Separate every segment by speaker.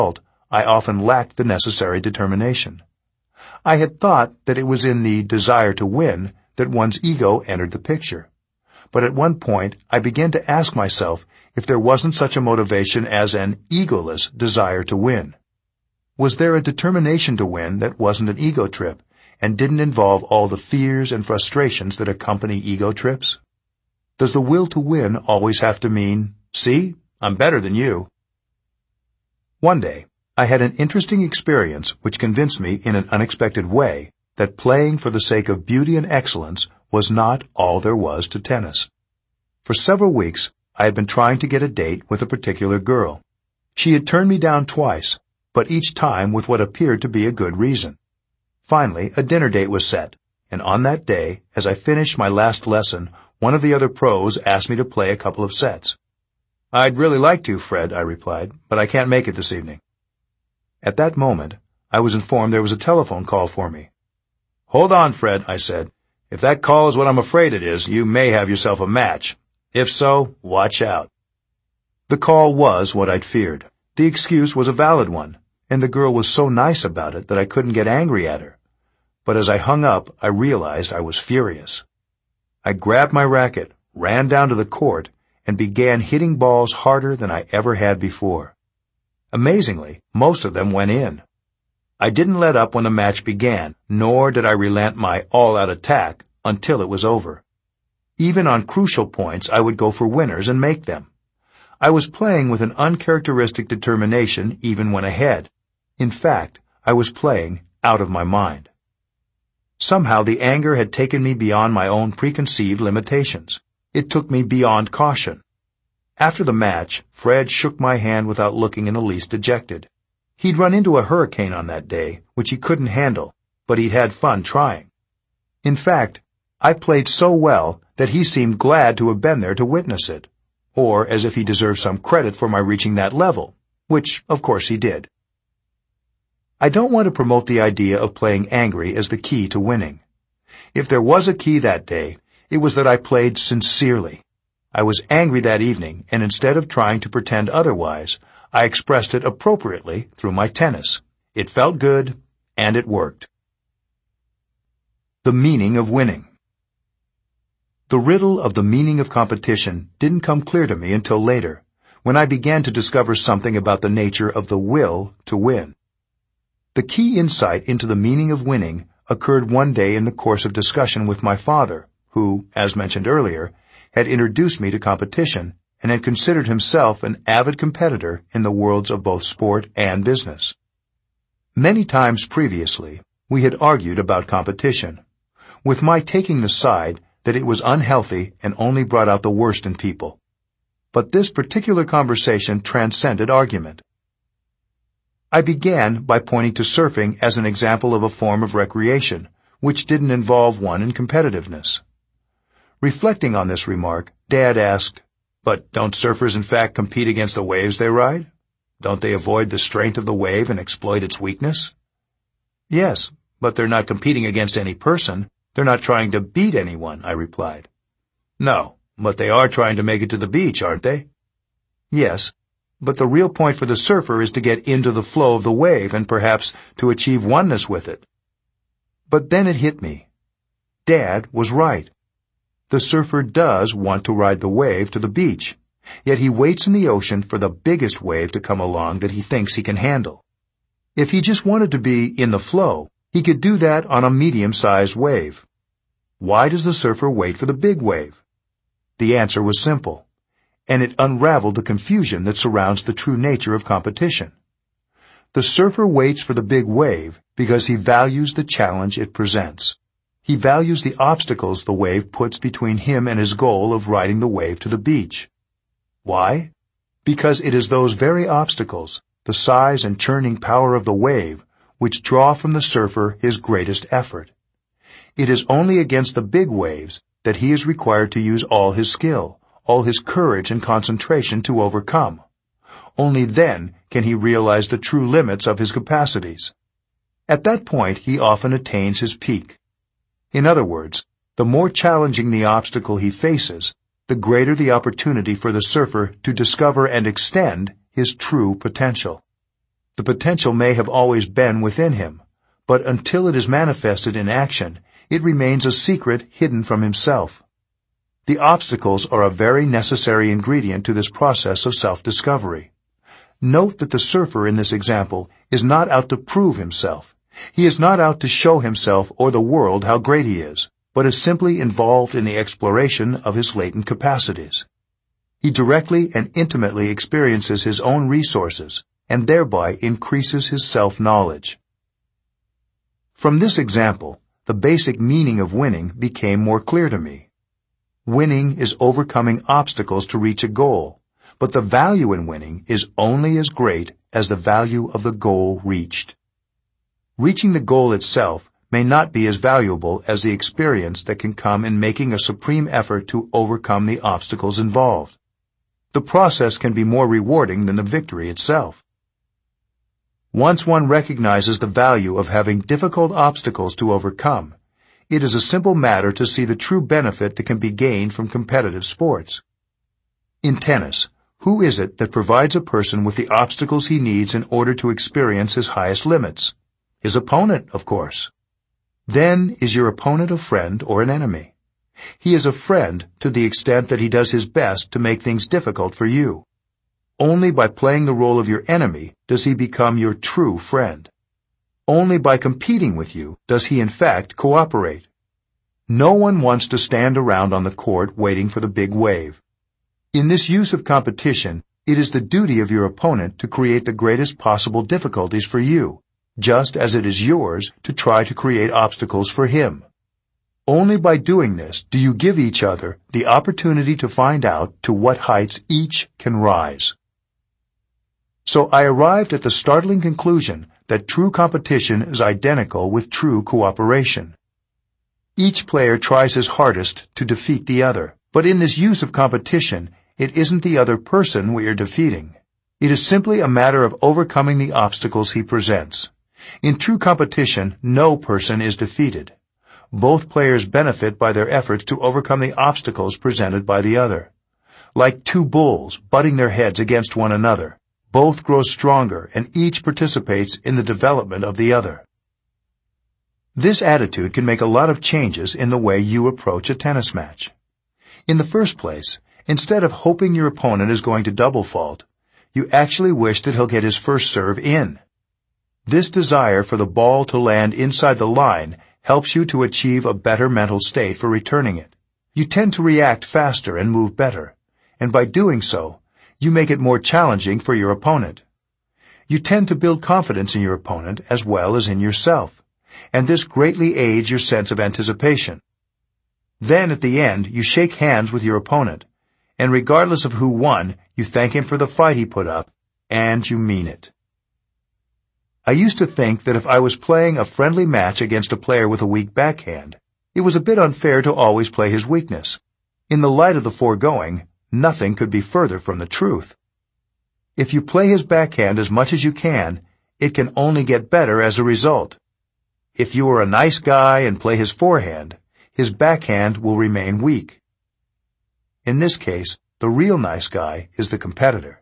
Speaker 1: I often lacked the necessary determination. I had thought that it was in the desire to win that one's ego entered the picture. But at one point, I began to ask myself if there wasn't such a motivation as an egoless desire to win. Was there a determination to win that wasn't an ego trip and didn't involve all the fears and frustrations that accompany ego trips? Does the will to win always have to mean, "See, I'm better than you"? One day, I had an interesting experience which convinced me in an unexpected way that playing for the sake of beauty and excellence was not all there was to tennis. For several weeks, I had been trying to get a date with a particular girl. She had turned me down twice, but each time with what appeared to be a good reason. Finally, a dinner date was set, and on that day, as I finished my last lesson, one of the other pros asked me to play a couple of sets. "I'd really like to, Fred," I replied, "but I can't make it this evening." At that moment, I was informed there was a telephone call for me. "Hold on, Fred," I said. "If that call is what I'm afraid it is, you may have yourself a match. If so, watch out." The call was what I'd feared. The excuse was a valid one, and the girl was so nice about it that I couldn't get angry at her. But as I hung up, I realized I was furious. I grabbed my racket, ran down to the court, and began hitting balls harder than I ever had before. Amazingly, most of them went in. I didn't let up when the match began, nor did I relent my all-out attack until it was over. Even on crucial points, I would go for winners and make them. I was playing with an uncharacteristic determination even when ahead. In fact, I was playing out of my mind. Somehow the anger had taken me beyond my own preconceived limitations. It took me beyond caution. After the match, Fred shook my hand without looking in the least dejected. He'd run into a hurricane on that day, which he couldn't handle, but he'd had fun trying. In fact, I played so well that he seemed glad to have been there to witness it, or as if he deserved some credit for my reaching that level, which, of course, he did. I don't want to promote the idea of playing angry as the key to winning. If there was a key that day, it was that I played sincerely. I was angry that evening, and instead of trying to pretend otherwise, I expressed it appropriately through my tennis. It felt good, and it worked. The meaning of winning. The riddle of the meaning of competition didn't come clear to me until later, when I began to discover something about the nature of the will to win. The key insight into the meaning of winning occurred one day in the course of discussion with my father, who, as mentioned earlier, had introduced me to competition and had considered himself an avid competitor in the worlds of both sport and business. Many times previously, we had argued about competition, with my taking the side that it was unhealthy and only brought out the worst in people. But this particular conversation transcended argument. I began by pointing to surfing as an example of a form of recreation, which didn't involve one in competitiveness. Reflecting on this remark, Dad asked, "But don't surfers in fact compete against the waves they ride? Don't they avoid the strength of the wave and exploit its weakness?" "Yes, but they're not competing against any person. They're not trying to beat anyone," I replied. "No, but they are trying to make it to the beach, aren't they?" "Yes, but the real point for the surfer is to get into the flow of the wave and perhaps to achieve oneness with it." But then it hit me. Dad was right. The surfer does want to ride the wave to the beach, yet he waits in the ocean for the biggest wave to come along that he thinks he can handle. If he just wanted to be in the flow, he could do that on a medium-sized wave. Why does the surfer wait for the big wave? The answer was simple, and it unraveled the confusion that surrounds the true nature of competition. The surfer waits for the big wave because he values the challenge it presents. He values the obstacles the wave puts between him and his goal of riding the wave to the beach. Why? Because it is those very obstacles, the size and churning power of the wave, which draw from the surfer his greatest effort. It is only against the big waves that he is required to use all his skill, all his courage and concentration to overcome. Only then can he realize the true limits of his capacities. At that point, he often attains his peak. In other words, the more challenging the obstacle he faces, the greater the opportunity for the surfer to discover and extend his true potential. The potential may have always been within him, but until it is manifested in action, it remains a secret hidden from himself. The obstacles are a very necessary ingredient to this process of self-discovery. Note that the surfer in this example is not out to prove himself. He is not out to show himself or the world how great he is, but is simply involved in the exploration of his latent capacities. He directly and intimately experiences his own resources and thereby increases his self-knowledge. From this example, the basic meaning of winning became more clear to me. Winning is overcoming obstacles to reach a goal, but the value in winning is only as great as the value of the goal reached. Reaching the goal itself may not be as valuable as the experience that can come in making a supreme effort to overcome the obstacles involved. The process can be more rewarding than the victory itself. Once one recognizes the value of having difficult obstacles to overcome, it is a simple matter to see the true benefit that can be gained from competitive sports. In tennis, who is it that provides a person with the obstacles he needs in order to experience his highest limits? His opponent, of course. Then, is your opponent a friend or an enemy? He is a friend to the extent that he does his best to make things difficult for you. Only by playing the role of your enemy does he become your true friend. Only by competing with you does he in fact cooperate. No one wants to stand around on the court waiting for the big wave. In this use of competition, it is the duty of your opponent to create the greatest possible difficulties for you, just as it is yours to try to create obstacles for him. Only by doing this do you give each other the opportunity to find out to what heights each can rise. So I arrived at the startling conclusion that true competition is identical with true cooperation. Each player tries his hardest to defeat the other, but in this use of competition, it isn't the other person we are defeating. It is simply a matter of overcoming the obstacles he presents. In true competition, no person is defeated. Both players benefit by their efforts to overcome the obstacles presented by the other. Like two bulls butting their heads against one another, both grow stronger and each participates in the development of the other. This attitude can make a lot of changes in the way you approach a tennis match. In the first place, instead of hoping your opponent is going to double fault, you actually wish that he'll get his first serve in. This desire for the ball to land inside the line helps you to achieve a better mental state for returning it. You tend to react faster and move better, and by doing so, you make it more challenging for your opponent. You tend to build confidence in your opponent as well as in yourself, and this greatly aids your sense of anticipation. Then at the end, you shake hands with your opponent, and regardless of who won, you thank him for the fight he put up, and you mean it. I used to think that if I was playing a friendly match against a player with a weak backhand, it was a bit unfair to always play his weakness. In the light of the foregoing, nothing could be further from the truth. If you play his backhand as much as you can, it can only get better as a result. If you are a nice guy and play his forehand, his backhand will remain weak. In this case, the real nice guy is the competitor.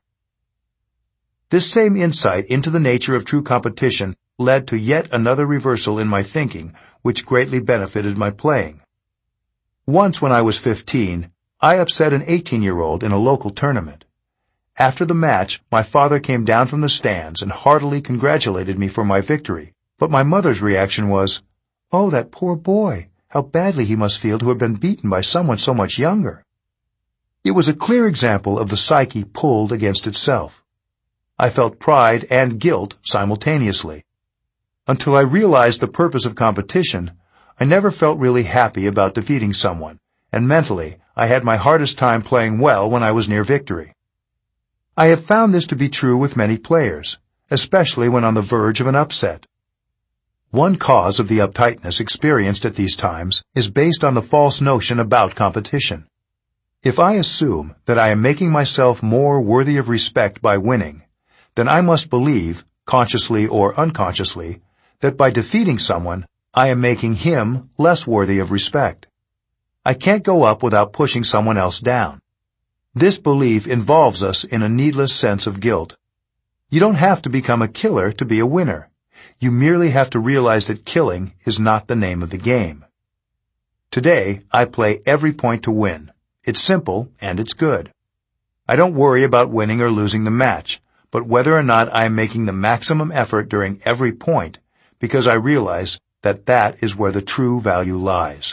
Speaker 1: This same insight into the nature of true competition led to yet another reversal in my thinking, which greatly benefited my playing. Once when I was 15, I upset an 18-year-old in a local tournament. After the match, my father came down from the stands and heartily congratulated me for my victory, but my mother's reaction was, "Oh, that poor boy, how badly he must feel to have been beaten by someone so much younger." It was a clear example of the psyche pulled against itself. I felt pride and guilt simultaneously. Until I realized the purpose of competition, I never felt really happy about defeating someone, and mentally, I had my hardest time playing well when I was near victory. I have found this to be true with many players, especially when on the verge of an upset. One cause of the uptightness experienced at these times is based on the false notion about competition. If I assume that I am making myself more worthy of respect by winning, then I must believe, consciously or unconsciously, that by defeating someone, I am making him less worthy of respect. I can't go up without pushing someone else down. This belief involves us in a needless sense of guilt. You don't have to become a killer to be a winner. You merely have to realize that killing is not the name of the game. Today, I play every point to win. It's simple and it's good. I don't worry about winning or losing the match, but whether or not I am making the maximum effort during every point, because I realize that that is where the true value lies.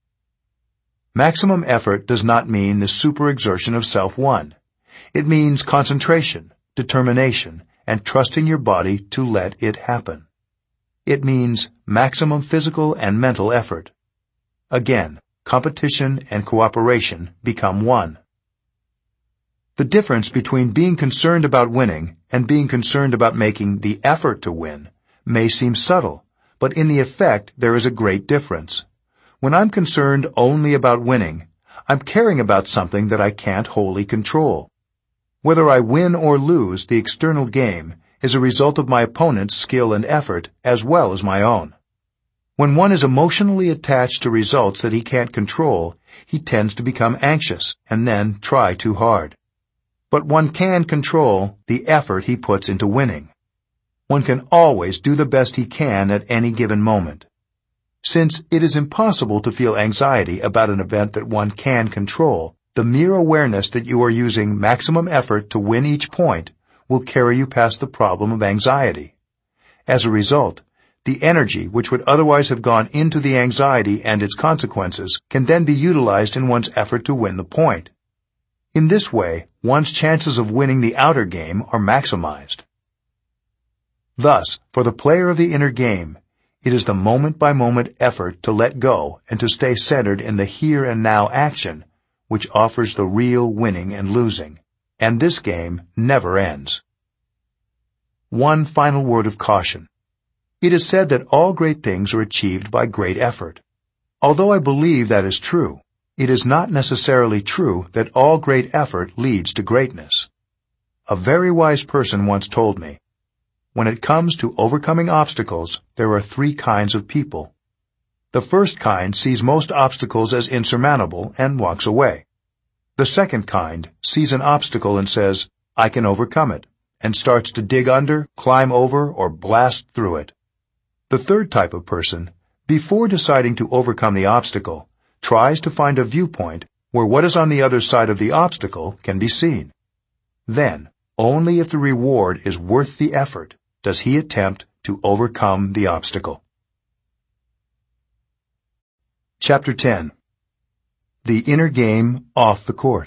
Speaker 1: Maximum effort does not mean the superexertion of self-won. It means concentration, determination, and trusting your body to let it happen. It means maximum physical and mental effort. Again, competition and cooperation become one. The difference between being concerned about winning and being concerned about making the effort to win may seem subtle, but in the effect there is a great difference. When I'm concerned only about winning, I'm caring about something that I can't wholly control. Whether I win or lose the external game is a result of my opponent's skill and effort as well as my own. When one is emotionally attached to results that he can't control, he tends to become anxious and then try too hard. But one can control the effort he puts into winning. One can always do the best he can at any given moment. Since it is impossible to feel anxiety about an event that one can control, the mere awareness that you are using maximum effort to win each point will carry you past the problem of anxiety. As a result, the energy which would otherwise have gone into the anxiety and its consequences can then be utilized in one's effort to win the point. In this way, one's chances of winning the outer game are maximized. Thus, for the player of the inner game, it is the moment-by-moment effort to let go and to stay centered in the here and now action which offers the real winning and losing, and this game never ends. One final word of caution. It is said that all great things are achieved by great effort. Although I believe that is true, it is not necessarily true that all great effort leads to greatness. A very wise person once told me, when it comes to overcoming obstacles, there are three kinds of people. The first kind sees most obstacles as insurmountable and walks away. The second kind sees an obstacle and says, I can overcome it, and starts to dig under, climb over, or blast through it. The third type of person, before deciding to overcome the obstacle, tries to find a viewpoint where what is on the other side of the obstacle can be seen. Then, only if the reward is worth the effort, does he attempt to overcome the obstacle. Chapter 10. The Inner Game Off the Court.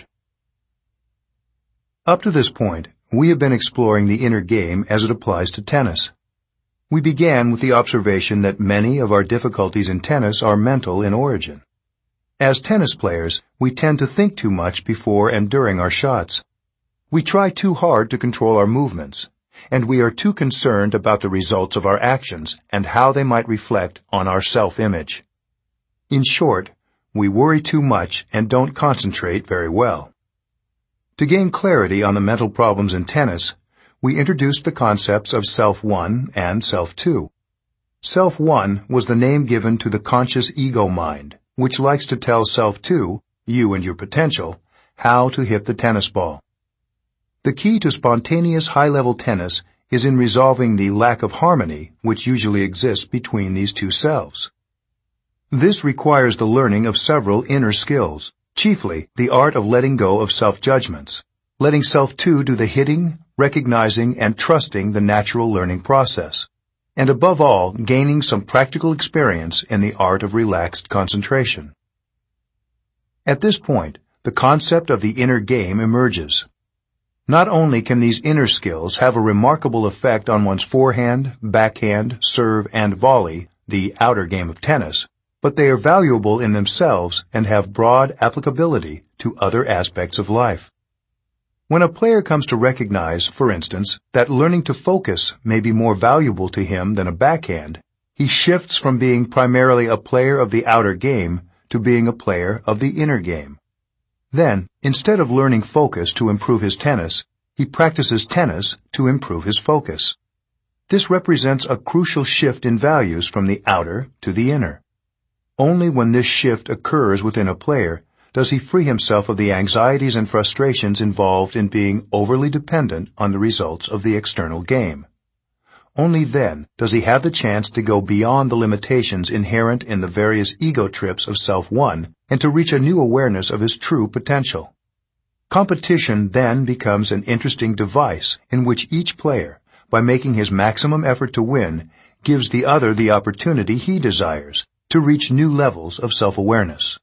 Speaker 1: Up to this point, we have been exploring the inner game as it applies to tennis. We began with the observation that many of our difficulties in tennis are mental in origin. As tennis players, we tend to think too much before and during our shots. We try too hard to control our movements, and we are too concerned about the results of our actions and how they might reflect on our self-image. In short, we worry too much and don't concentrate very well. To gain clarity on the mental problems in tennis, we introduced the concepts of Self-1 and Self-2. Self-1 was the name given to the conscious ego mind, which likes to tell Self-2, you and your potential, how to hit the tennis ball. The key to spontaneous high-level tennis is in resolving the lack of harmony which usually exists between these two selves. This requires the learning of several inner skills, chiefly the art of letting go of self-judgments, letting Self-2 do the hitting, recognizing and trusting the natural learning process, and above all, gaining some practical experience in the art of relaxed concentration. At this point, the concept of the inner game emerges. Not only can these inner skills have a remarkable effect on one's forehand, backhand, serve, and volley, the outer game of tennis, but they are valuable in themselves and have broad applicability to other aspects of life. When a player comes to recognize, for instance, that learning to focus may be more valuable to him than a backhand, he shifts from being primarily a player of the outer game to being a player of the inner game. Then, instead of learning focus to improve his tennis, he practices tennis to improve his focus. This represents a crucial shift in values from the outer to the inner. Only when this shift occurs within a player does he free himself of the anxieties and frustrations involved in being overly dependent on the results of the external game. Only then does he have the chance to go beyond the limitations inherent in the various ego trips of Self-One and to reach a new awareness of his true potential. Competition then becomes an interesting device in which each player, by making his maximum effort to win, gives the other the opportunity he desires to reach new levels of self-awareness.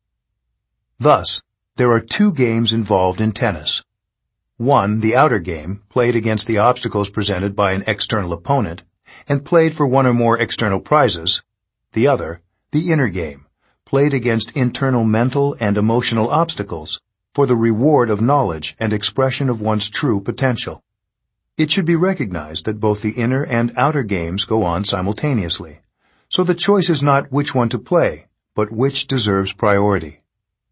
Speaker 1: Thus, there are two games involved in tennis. One, the outer game, played against the obstacles presented by an external opponent, and played for one or more external prizes. The other, the inner game, played against internal mental and emotional obstacles, for the reward of knowledge and expression of one's true potential. It should be recognized that both the inner and outer games go on simultaneously, so the choice is not which one to play, but which deserves priority.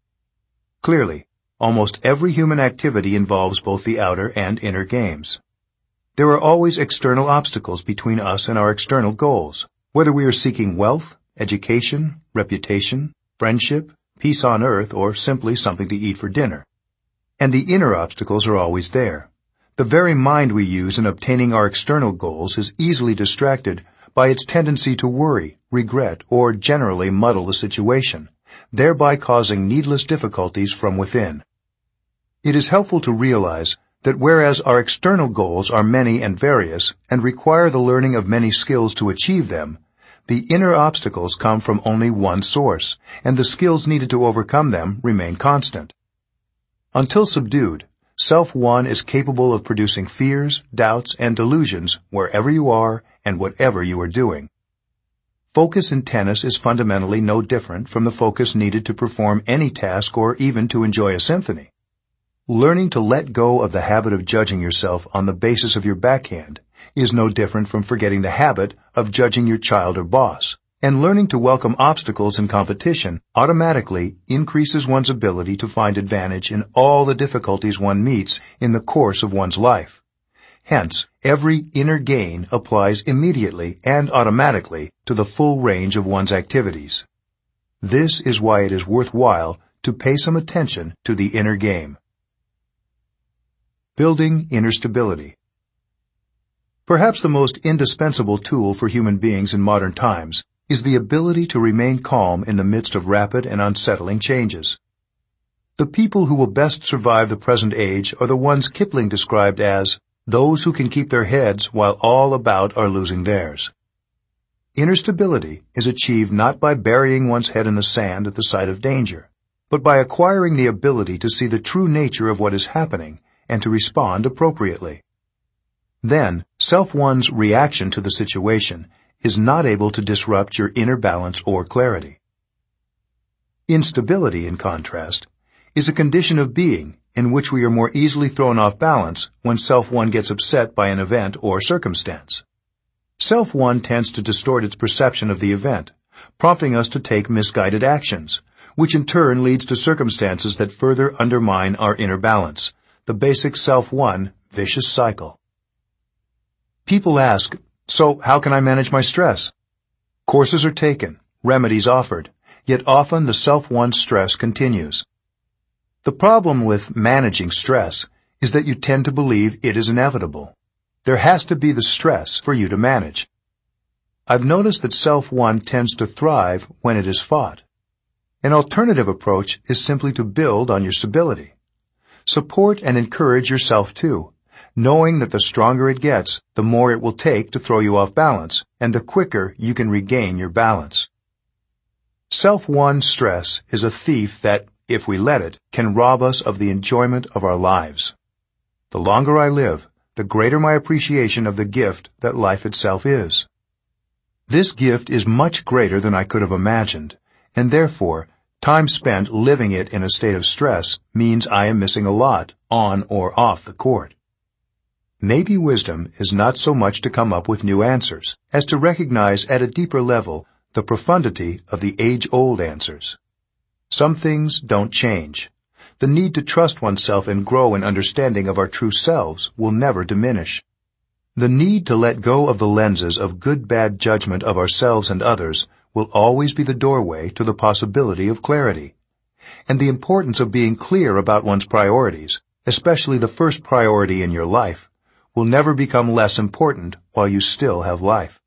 Speaker 1: Clearly, almost every human activity involves both the outer and inner games. There are always external obstacles between us and our external goals, whether we are seeking wealth, education, reputation, friendship, peace on earth, or simply something to eat for dinner. And the inner obstacles are always there. The very mind we use in obtaining our external goals is easily distracted by its tendency to worry, regret, or generally muddle the situation, thereby causing needless difficulties from within. It is helpful to realize that whereas our external goals are many and various and require the learning of many skills to achieve them, the inner obstacles come from only one source, and the skills needed to overcome them remain constant. Until subdued, Self-One is capable of producing fears, doubts, and delusions wherever you are and whatever you are doing. Focus in tennis is fundamentally no different from the focus needed to perform any task or even to enjoy a symphony. Learning to let go of the habit of judging yourself on the basis of your backhand is no different from forgetting the habit of judging your child or boss, and learning to welcome obstacles in competition automatically increases one's ability to find advantage in all the difficulties one meets in the course of one's life. Hence, every inner gain applies immediately and automatically to the full range of one's activities. This is why it is worthwhile to pay some attention to the inner game. Building inner stability. Perhaps the most indispensable tool for human beings in modern times is the ability to remain calm in the midst of rapid and unsettling changes. The people who will best survive the present age are the ones Kipling described as those who can keep their heads while all about are losing theirs. Inner stability is achieved not by burying one's head in the sand at the sight of danger, but by acquiring the ability to see the true nature of what is happening and to respond appropriately. Then, Self-One's reaction to the situation is not able to disrupt your inner balance or clarity. Instability, in contrast, is a condition of being in which we are more easily thrown off balance when Self-One gets upset by an event or circumstance. Self-One tends to distort its perception of the event, prompting us to take misguided actions, which in turn leads to circumstances that further undermine our inner balance, the basic Self-One vicious cycle. People ask, so how can I manage my stress? Courses are taken, remedies offered, yet often the Self-One stress continues. The problem with managing stress is that you tend to believe it is inevitable. There has to be the stress for you to manage. I've noticed that Self-One tends to thrive when it is fought. An alternative approach is simply to build on your stability. Support and encourage yourself too, knowing that the stronger it gets, the more it will take to throw you off balance, and the quicker you can regain your balance. Self-One stress is a thief that, if we let it, can rob us of the enjoyment of our lives. The longer I live, the greater my appreciation of the gift that life itself is. This gift is much greater than I could have imagined, and therefore, time spent living it in a state of stress means I am missing a lot, on or off the court. Maybe wisdom is not so much to come up with new answers, as to recognize at a deeper level the profundity of the age-old answers. Some things don't change. The need to trust oneself and grow in understanding of our true selves will never diminish. The need to let go of the lenses of good-bad judgment of ourselves and others will always be the doorway to the possibility of clarity. and the importance of being clear about one's priorities, especially the first priority in your life, will never become less important while you still have life.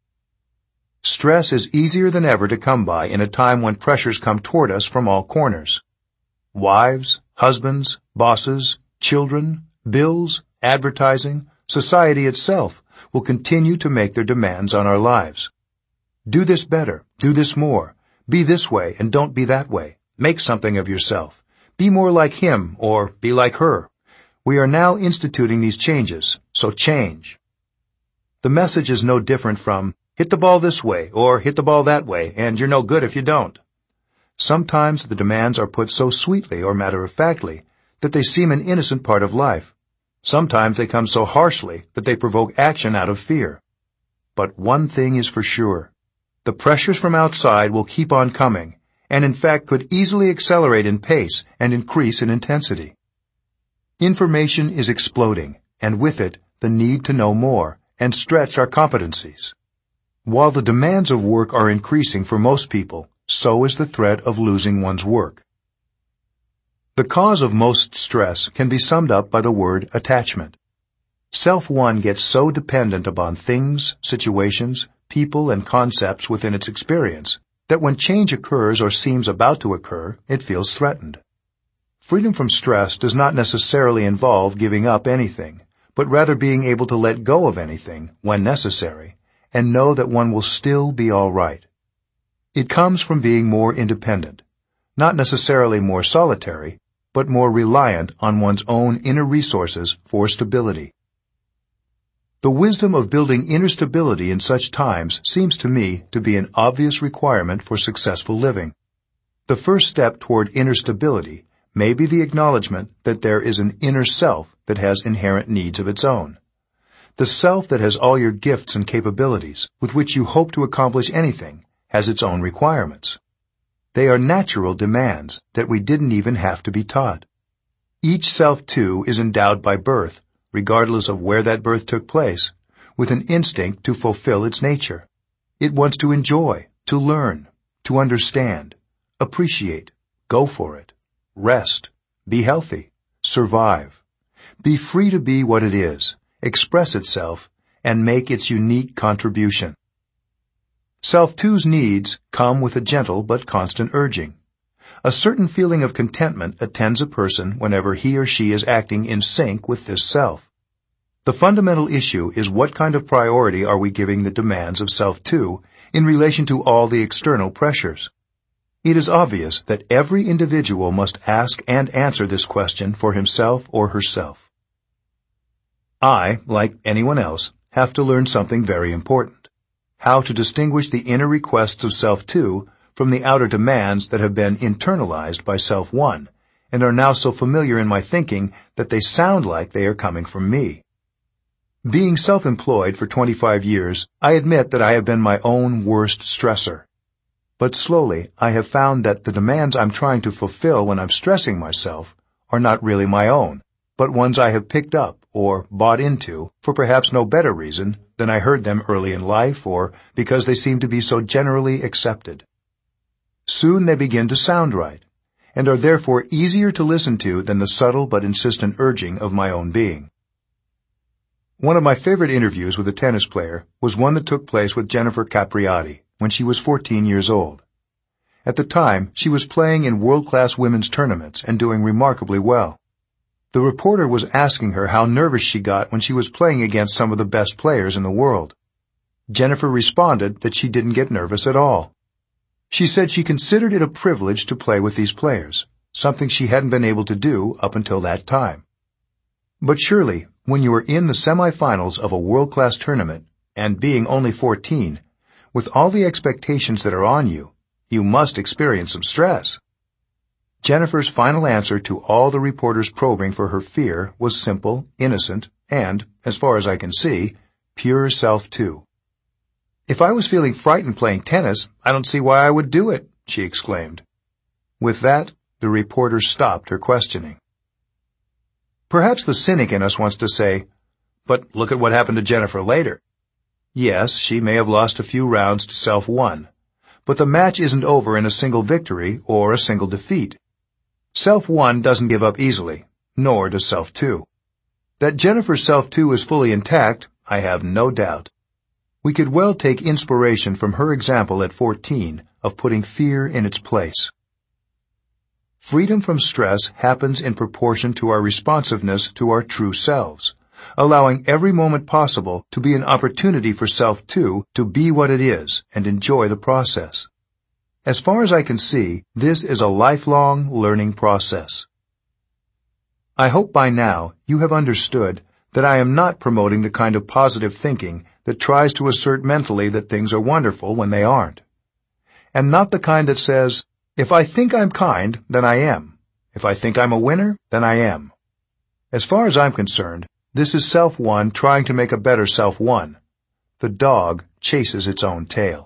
Speaker 1: Stress is easier than ever to come by in a time when pressures come toward us from all corners. Wives, husbands, bosses, children, bills, advertising, society itself will continue to make their demands on our lives. Do this better, do this more, be this way and don't be that way, make something of yourself, be more like him or be like her. We are now instituting these changes, so change. The message is no different from, hit the ball this way or hit the ball that way, and you're no good if you don't. Sometimes the demands are put so sweetly or matter-of-factly that they seem an innocent part of life. Sometimes they come so harshly that they provoke action out of fear. But one thing is for sure. The pressures from outside will keep on coming, and in fact could easily accelerate in pace and increase in intensity. Information is exploding, and with it, the need to know more and stretch our competencies. While the demands of work are increasing for most people, so is the threat of losing one's work. The cause of most stress can be summed up by the word attachment. Self-one gets so dependent upon things, situations, people, and concepts within its experience that when change occurs or seems about to occur, it feels threatened. Freedom from stress does not necessarily involve giving up anything, but rather being able to let go of anything when necessary and know that one will still be all right. It comes from being more independent, not necessarily more solitary, but more reliant on one's own inner resources for stability. The wisdom of building inner stability in such times seems to me to be an obvious requirement for successful living. The first step toward inner stability may be the acknowledgement that there is an inner self that has inherent needs of its own. The self that has all your gifts and capabilities, with which you hope to accomplish anything, has its own requirements. They are natural demands that we didn't even have to be taught. Each self, too, is endowed by birth, regardless of where that birth took place, with an instinct to fulfill its nature. It wants to enjoy, to learn, to understand, appreciate, go for it, rest, be healthy, survive, be free to be what it is, express itself, and make its unique contribution. Self two's needs come with a gentle but constant urging. A certain feeling of contentment attends a person whenever he or she is acting in sync with this self. The fundamental issue is what kind of priority are we giving the demands of self two in relation to all the external pressures? It is obvious that every individual must ask and answer this question for himself or herself. I, like anyone else, have to learn something very important: how to distinguish the inner requests of self two from the outer demands that have been internalized by self one and are now so familiar in my thinking that they sound like they are coming from me. Being self-employed for 25 years, I admit that I have been my own worst stressor. But slowly, I have found that the demands I'm trying to fulfill when I'm stressing myself are not really my own, but ones I have picked up or bought into for perhaps no better reason than I heard them early in life or because they seem to be so generally accepted. Soon they begin to sound right, and are therefore easier to listen to than the subtle but insistent urging of my own being. One of my favorite interviews with a tennis player was one that took place with Jennifer Capriati when she was 14 years old. At the time, she was playing in world-class women's tournaments and doing remarkably well. The reporter was asking her how nervous she got when she was playing against some of the best players in the world. Jennifer responded that she didn't get nervous at all. She said she considered it a privilege to play with these players, something she hadn't been able to do up until that time. But surely, when you are in the semifinals of a world-class tournament, and being only 14, with all the expectations that are on you, you must experience some stress. Jennifer's final answer to all the reporters probing for her fear was simple, innocent, and, as far as I can see, pure self too. "If I was feeling frightened playing tennis, I don't see why I would do it," she exclaimed. With that, the reporter stopped her questioning. Perhaps the cynic in us wants to say, "But look at what happened to Jennifer later." Yes, she may have lost a few rounds to self one, but the match isn't over in a single victory or a single defeat. Self-1 doesn't give up easily, nor does Self-2. That Jennifer's Self-2 is fully intact, I have no doubt. We could well take inspiration from her example at 14 of putting fear in its place. Freedom from stress happens in proportion to our responsiveness to our true selves, allowing every moment possible to be an opportunity for Self-2 to be what it is and enjoy the process. As far as I can see, this is a lifelong learning process. I hope by now you have understood that I am not promoting the kind of positive thinking that tries to assert mentally that things are wonderful when they aren't. And not the kind that says, if I think I'm kind, then I am. If I think I'm a winner, then I am. As far as I'm concerned, this is Self-1 trying to make a better Self-1. The dog chases its own tail.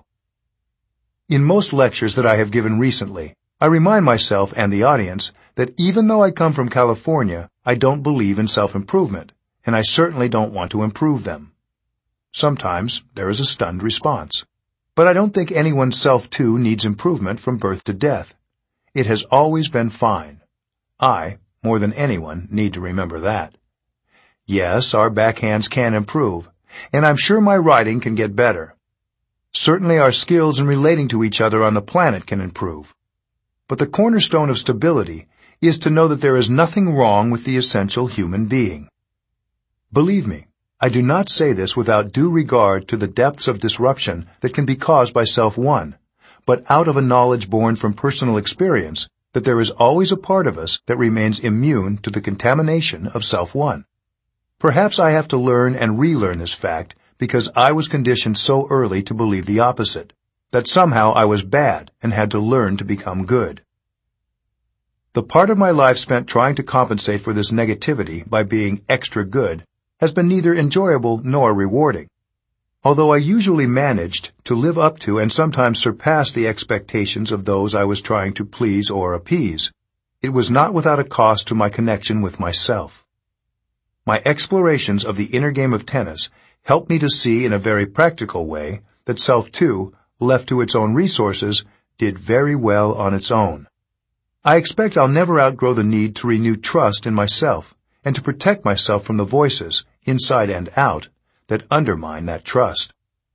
Speaker 1: In most lectures that I have given recently, I remind myself and the audience that even though I come from California, I don't believe in self-improvement, and I certainly don't want to improve them. Sometimes there is a stunned response. But I don't think anyone's Self-2 needs improvement from birth to death. It has always been fine. I, more than anyone, need to remember that. Yes, our backhands can improve, and I'm sure my writing can get better. Certainly our skills in relating to each other on the planet can improve. But the cornerstone of stability is to know that there is nothing wrong with the essential human being. Believe me, I do not say this without due regard to the depths of disruption that can be caused by Self-1, but out of a knowledge born from personal experience that there is always a part of us that remains immune to the contamination of Self-1. Perhaps I have to learn and relearn this fact because I was conditioned so early to believe the opposite, that somehow I was bad and had to learn to become good. The part of my life spent trying to compensate for this negativity by being extra good has been neither enjoyable nor rewarding. Although I usually managed to live up to and sometimes surpass the expectations of those I was trying to please or appease, it was not without a cost to my connection with myself. My explorations of the inner game of tennis helped me to see in a very practical way that Self-2, left to its own resources, did very well on its own. I expect I'll never outgrow the need to renew trust in myself and to protect myself from the voices, inside and out, that undermine that trust.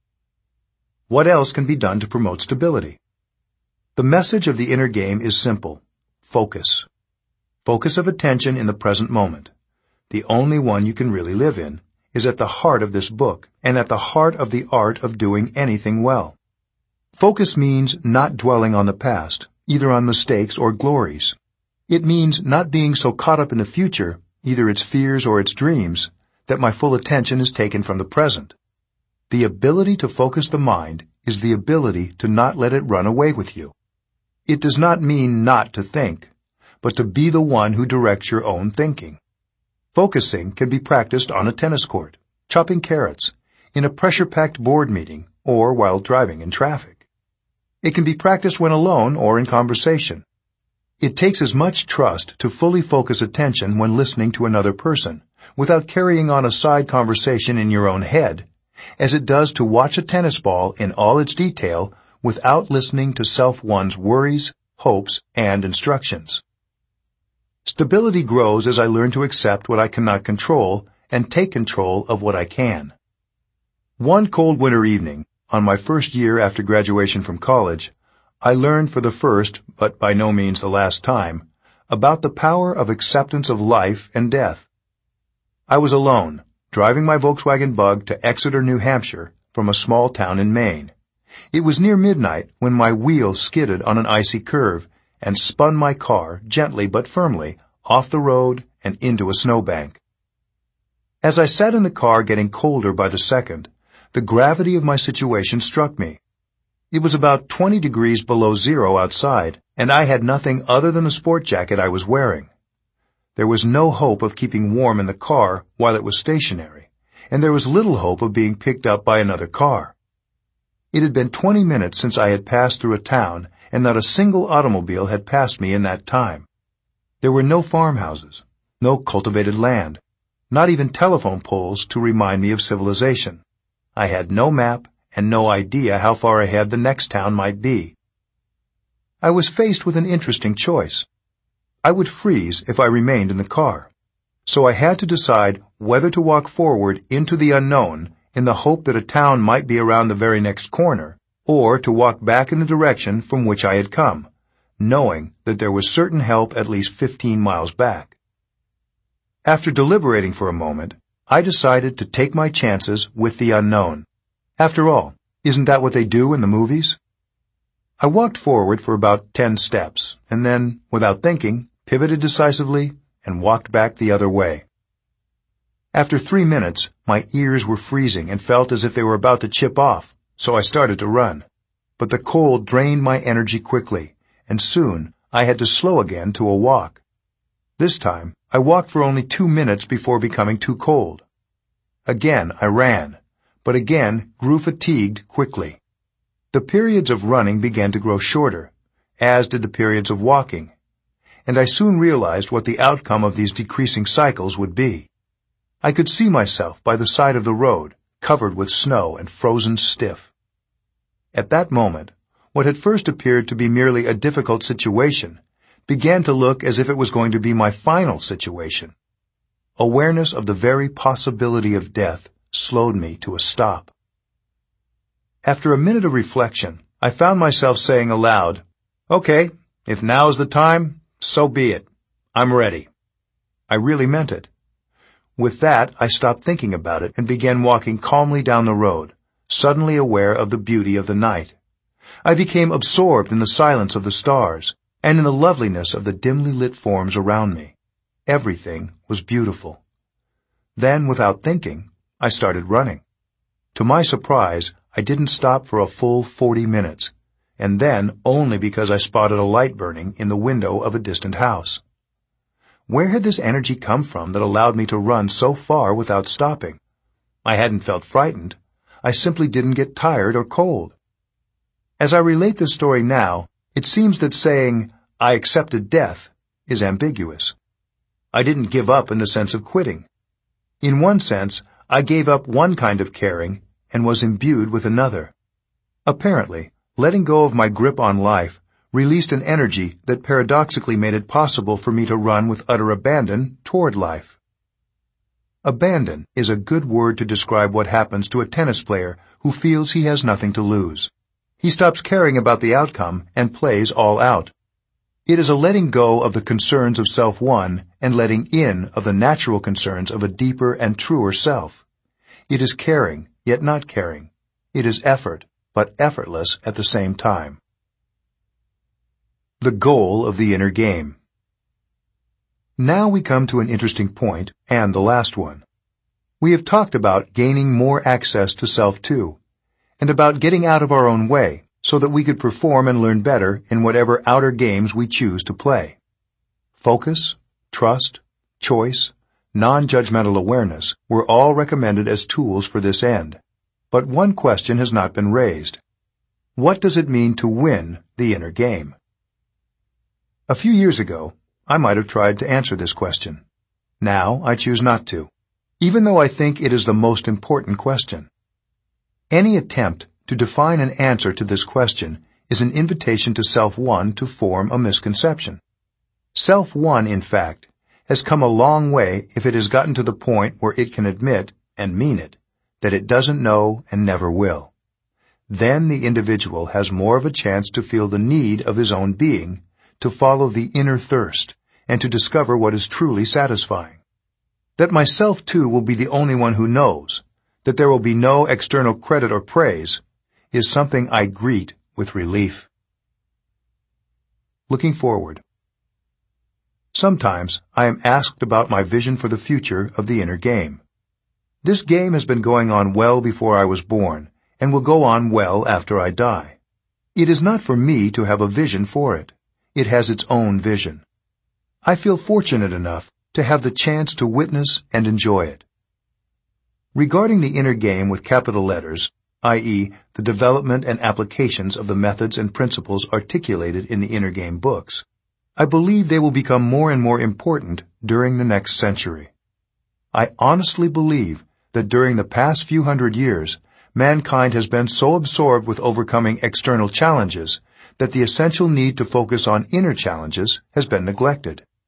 Speaker 1: What else can be done to promote stability? The message of the inner game is simple. Focus. Focus of attention in the present moment. The only one you can really live in is at the heart of this book and at the heart of the art of doing anything well. Focus means not dwelling on the past, either on mistakes or glories. It means not being so caught up in the future, either its fears or its dreams, that my full attention is taken from the present. The ability to focus the mind is the ability to not let it run away with you. It does not mean not to think, but to be the one who directs your own thinking. Focusing can be practiced on a tennis court, chopping carrots, in a pressure-packed board meeting, or while driving in traffic. It can be practiced when alone or in conversation. It takes as much trust to fully focus attention when listening to another person, without carrying on a side conversation in your own head, as it does to watch a tennis ball in all its detail without listening to Self-1's worries, hopes, and instructions. Stability grows as I learn to accept what I cannot control and take control of what I can. One cold winter evening, on my first year after graduation from college, I learned for the first, but by no means the last time, about the power of acceptance of life and death. I was alone, driving my Volkswagen Bug to Exeter, New Hampshire, from a small town in Maine. It was near midnight when my wheel skidded on an icy curve and spun my car, gently but firmly, off the road and into a snowbank. As I sat in the car getting colder by the second, the gravity of my situation struck me. It was about 20 degrees below zero outside, and I had nothing other than the sport jacket I was wearing. There was no hope of keeping warm in the car while it was stationary, and there was little hope of being picked up by another car. It had been 20 minutes since I had passed through a town, and not a single automobile had passed me in that time. There were no farmhouses, no cultivated land, not even telephone poles to remind me of civilization. I had no map and no idea how far ahead the next town might be. I was faced with an interesting choice. I would freeze if I remained in the car. So I had to decide whether to walk forward into the unknown in the hope that a town might be around the very next corner, or to walk back in the direction from which I had come, knowing that there was certain help at least 15 miles back. After deliberating for a moment, I decided to take my chances with the unknown. After all, isn't that what they do in the movies? I walked forward for about 10 steps, and then, without thinking, pivoted decisively and walked back the other way. After 3 minutes, my ears were freezing and felt as if they were about to chip off, so I started to run. But the cold drained my energy quickly, and soon I had to slow again to a walk. This time, I walked for only 2 minutes before becoming too cold. Again, I ran, but again grew fatigued quickly. The periods of running began to grow shorter, as did the periods of walking, and I soon realized what the outcome of these decreasing cycles would be. I could see myself by the side of the road, covered with snow and frozen stiff. At that moment, what had first appeared to be merely a difficult situation began to look as if it was going to be my final situation. Awareness of the very possibility of death slowed me to a stop. After a minute of reflection, I found myself saying aloud, "Okay, if now's the time, so be it. I'm ready." I really meant it. With that, I stopped thinking about it and began walking calmly down the road, suddenly aware of the beauty of the night. I became absorbed in the silence of the stars and in the loveliness of the dimly lit forms around me. Everything was beautiful. Then, without thinking, I started running. To my surprise, I didn't stop for a full 40 minutes, and then only because I spotted a light burning in the window of a distant house. Where had this energy come from that allowed me to run so far without stopping? I hadn't felt frightened. I simply didn't get tired or cold. As I relate this story now, it seems that saying, "I accepted death," is ambiguous. I didn't give up in the sense of quitting. In one sense, I gave up one kind of caring and was imbued with another. Apparently, letting go of my grip on life released an energy that paradoxically made it possible for me to run with utter abandon toward life. Abandon is a good word to describe what happens to a tennis player who feels he has nothing to lose. He stops caring about the outcome and plays all out. It is a letting go of the concerns of self-one and letting in of the natural concerns of a deeper and truer self. It is caring, yet not caring. It is effort, but effortless at the same time. The goal of the inner game. Now we come to an interesting point, and the last one. We have talked about gaining more access to self-two, and about getting out of our own way so that we could perform and learn better in whatever outer games we choose to play. Focus, trust, choice, non-judgmental awareness were all recommended as tools for this end. But one question has not been raised. What does it mean to win the inner game? A few years ago, I might have tried to answer this question. Now I choose not to, even though I think it is the most important question. Any attempt to define an answer to this question is an invitation to Self-One to form a misconception. Self-One, in fact, has come a long way if it has gotten to the point where it can admit, and mean it, that it doesn't know and never will. Then the individual has more of a chance to feel the need of his own being, to follow the inner thirst, and to discover what is truly satisfying. That myself too will be the only one who knows, that there will be no external credit or praise, is something I greet with relief. Looking forward. Sometimes I am asked about my vision for the future of the inner game. This game has been going on well before I was born, and will go on well after I die. It is not for me to have a vision for it. It has its own vision. I feel fortunate enough to have the chance to witness and enjoy it. Regarding the inner game with capital letters, i.e., the development and applications of the methods and principles articulated in the inner game books, I believe they will become more and more important during the next century. I honestly believe that during the past few hundred years, mankind has been so absorbed with overcoming external challenges that the essential need to focus on inner challenges has been neglected.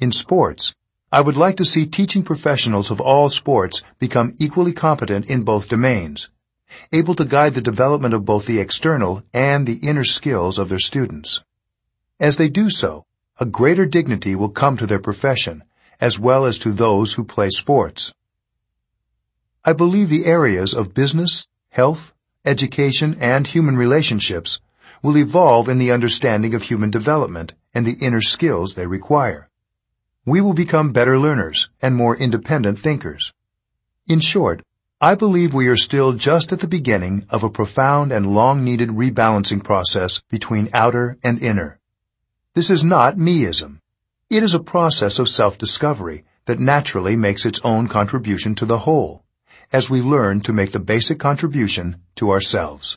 Speaker 1: In sports, I would like to see teaching professionals of all sports become equally competent in both domains, able to guide the development of both the external and the inner skills of their students. As they do so, a greater dignity will come to their profession, as well as to those who play sports. I believe the areas of business, health, education, and human relationships will evolve in the understanding of human development and the inner skills they require. We will become better learners and more independent thinkers. In short, I believe we are still just at the beginning of a profound and long-needed rebalancing process between outer and inner. This is not meism. It is a process of self-discovery that naturally makes its own contribution to the whole, as we learn to make the basic contribution to ourselves.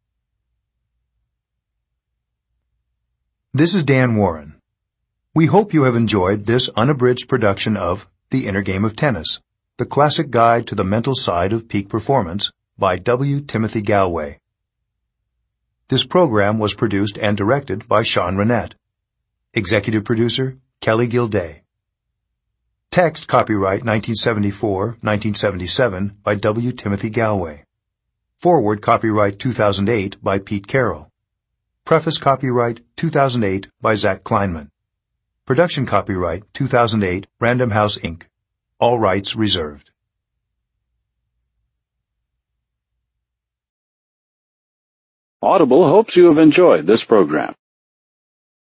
Speaker 1: This is Dan Warren. We hope you have enjoyed this unabridged production of The Inner Game of Tennis, the classic guide to the mental side of peak performance by W. Timothy Gallwey. This program was produced and directed by Sean Rennett. Executive producer, Kelly Gilday. Text copyright 1974-1977 by W. Timothy Gallwey. Forward copyright 2008 by Pete Carroll. Preface copyright 2008 by Zach Kleinman. Production copyright 2008 Random House Inc. All rights reserved.
Speaker 2: Audible hopes you have enjoyed this program.